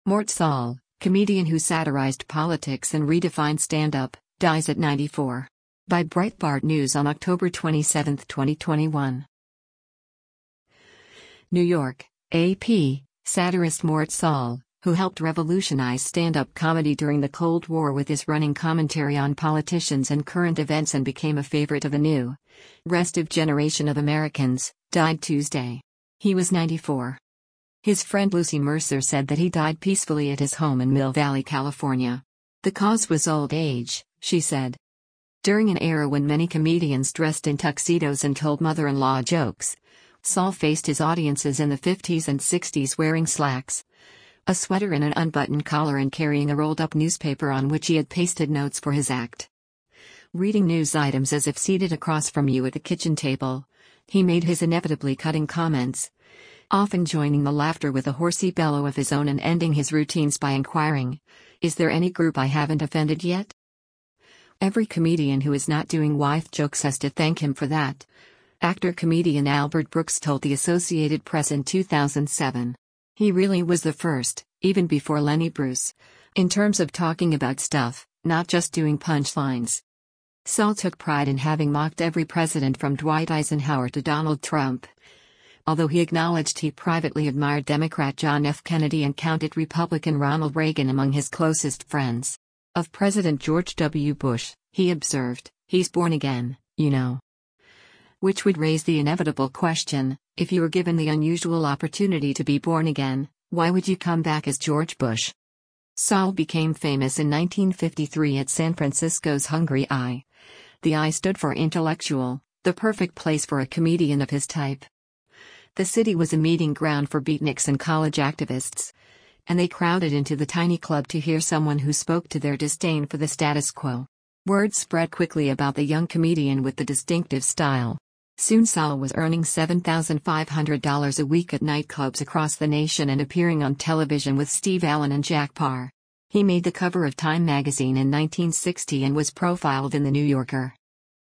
Mort Sahl, comedian who satirized politics and redefined stand-up, dies at 94. By Breitbart News on October 27, 2021. New York, AP, satirist Mort Sahl, who helped revolutionize stand-up comedy during the Cold War with his running commentary on politicians and current events and became a favorite of a new, restive generation of Americans, died Tuesday. He was 94. His friend Lucy Mercer said that he died peacefully at his home in Mill Valley, California. The cause was old age, she said. During an era when many comedians dressed in tuxedos and told mother-in-law jokes, Sahl faced his audiences in the 50s and 60s wearing slacks, a sweater and an unbuttoned collar and carrying a rolled-up newspaper on which he had pasted notes for his act. Reading news items as if seated across from you at the kitchen table, he made his inevitably cutting comments, often joining the laughter with a horsey bellow of his own and ending his routines by inquiring, "Is there any group I haven't offended yet?" Every comedian who is not doing wife jokes has to thank him for that, actor-comedian Albert Brooks told the Associated Press in 2007. He really was the first, even before Lenny Bruce, in terms of talking about stuff, not just doing punchlines. Sahl took pride in having mocked every president from Dwight Eisenhower to Donald Trump, although he acknowledged he privately admired Democrat John F. Kennedy and counted Republican Ronald Reagan among his closest friends. Of President George W. Bush, he observed, "He's born again, you know." Which would raise the inevitable question, if you were given the unusual opportunity to be born again, why would you come back as George Bush? Sahl became famous in 1953 at San Francisco's Hungry I. The I stood for intellectual, the perfect place for a comedian of his type. The city was a meeting ground for beatniks and college activists, and they crowded into the tiny club to hear someone who spoke to their disdain for the status quo. Word spread quickly about the young comedian with the distinctive style. Soon Sahl was earning $7,500 a week at nightclubs across the nation and appearing on television with Steve Allen and Jack Paar. He made the cover of Time magazine in 1960 and was profiled in The New Yorker.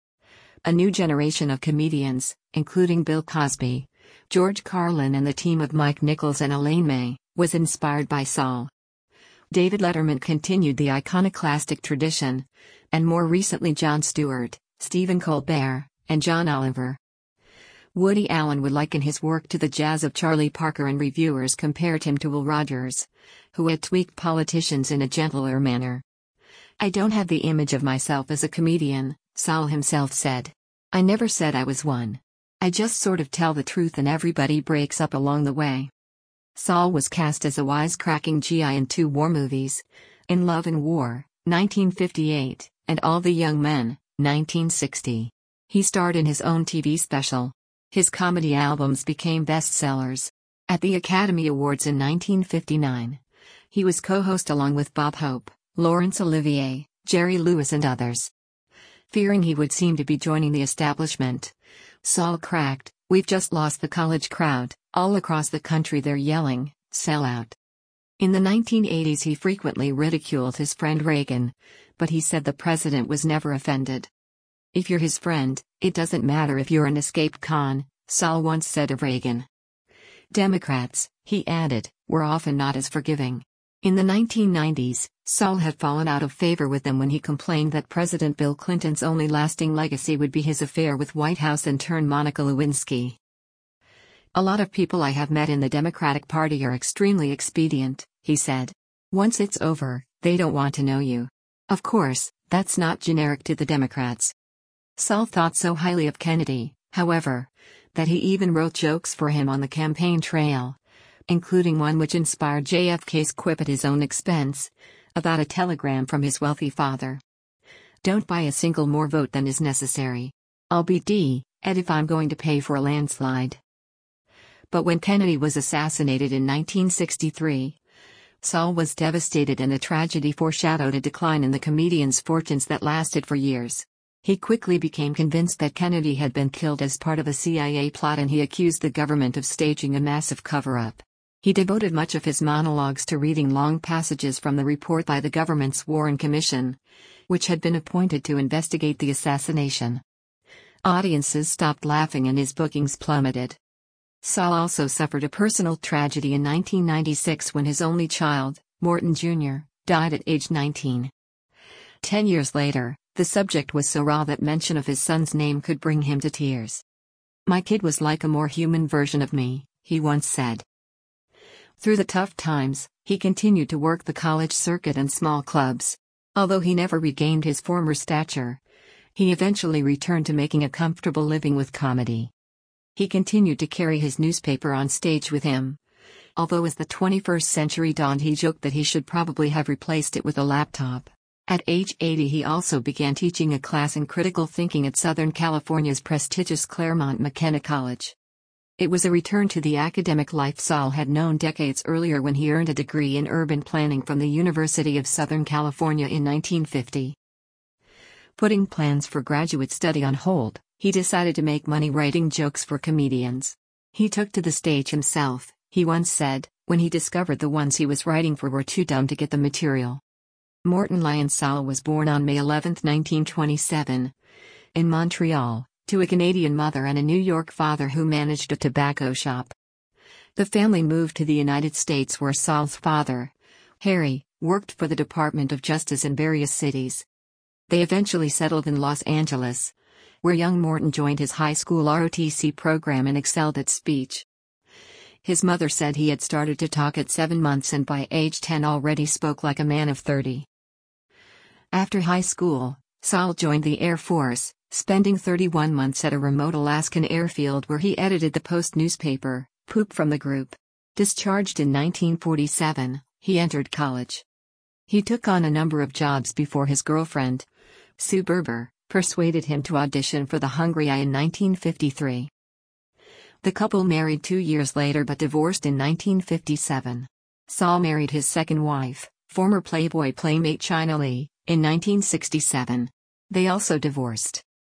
A new generation of comedians, including Bill Cosby, George Carlin and the team of Mike Nichols and Elaine May, was inspired by Sahl. David Letterman continued the iconoclastic tradition, and more recently Jon Stewart, Stephen Colbert, and John Oliver. Woody Allen would liken his work to the jazz of Charlie Parker, and reviewers compared him to Will Rogers, who had tweaked politicians in a gentler manner. "I don't have the image of myself as a comedian," Sahl himself said. "I never said I was one. I just sort of tell the truth and everybody breaks up along the way." Sahl was cast as a wisecracking GI in two war movies, In Love and War, 1958, and All the Young Men, 1960. He starred in his own TV special. His comedy albums became bestsellers. At the Academy Awards in 1959, he was co-host along with Bob Hope, Laurence Olivier, Jerry Lewis and others. Fearing he would seem to be joining the establishment, Sahl cracked, "We've just lost the college crowd, all across the country they're yelling, 'Sell out.'" In the 1980s he frequently ridiculed his friend Reagan, but he said the president was never offended. "If you're his friend, it doesn't matter if you're an escaped con," Sahl once said of Reagan. Democrats, he added, were often not as forgiving. In the 1990s, Sahl had fallen out of favor with them when he complained that President Bill Clinton's only lasting legacy would be his affair with White House intern Monica Lewinsky. "A lot of people I have met in the Democratic Party are extremely expedient," he said. "Once it's over, they don't want to know you." Of course, that's not generic to the Democrats. Sahl thought so highly of Kennedy, however, that he even wrote jokes for him on the campaign trail, including one which inspired JFK's quip at his own expense, about a telegram from his wealthy father. "Don't buy a single more vote than is necessary. I'll be dead if I'm going to pay for a landslide." But when Kennedy was assassinated in 1963, Sahl was devastated, and the tragedy foreshadowed a decline in the comedian's fortunes that lasted for years. He quickly became convinced that Kennedy had been killed as part of a CIA plot, and he accused the government of staging a massive cover-up. He devoted much of his monologues to reading long passages from the report by the government's Warren Commission, which had been appointed to investigate the assassination. Audiences stopped laughing and his bookings plummeted. Sahl also suffered a personal tragedy in 1996 when his only child, Morton Jr., died at age 19. 10 years later, the subject was so raw that mention of his son's name could bring him to tears. "My kid was like a more human version of me," he once said. Through the tough times, he continued to work the college circuit and small clubs. Although he never regained his former stature, he eventually returned to making a comfortable living with comedy. He continued to carry his newspaper on stage with him. Although as the 21st century dawned, he joked that he should probably have replaced it with a laptop. At age 80, he also began teaching a class in critical thinking at Southern California's prestigious Claremont McKenna College. It was a return to the academic life Saul had known decades earlier when he earned a degree in urban planning from the University of Southern California in 1950. Putting plans for graduate study on hold, he decided to make money writing jokes for comedians. He took to the stage himself, he once said, when he discovered the ones he was writing for were too dumb to get the material. Morton Lyon Saul was born on May 11, 1927, in Montreal, to a Canadian mother and a New York father who managed a tobacco shop. The family moved to the United States where Saul's father, Harry, worked for the Department of Justice in various cities. They eventually settled in Los Angeles, where young Morton joined his high school ROTC program and excelled at speech. His mother said he had started to talk at 7 months and by age 10 already spoke like a man of 30. After high school, Saul joined the Air Force, spending 31 months at a remote Alaskan airfield where he edited the Post newspaper, Poop from the Group. Discharged in 1947, he entered college. He took on a number of jobs before his girlfriend, Sue Berber, persuaded him to audition for The Hungry i in 1953. The couple married 2 years later but divorced in 1957. Saul married his second wife, former Playboy playmate China Lee, in 1967. They also divorced.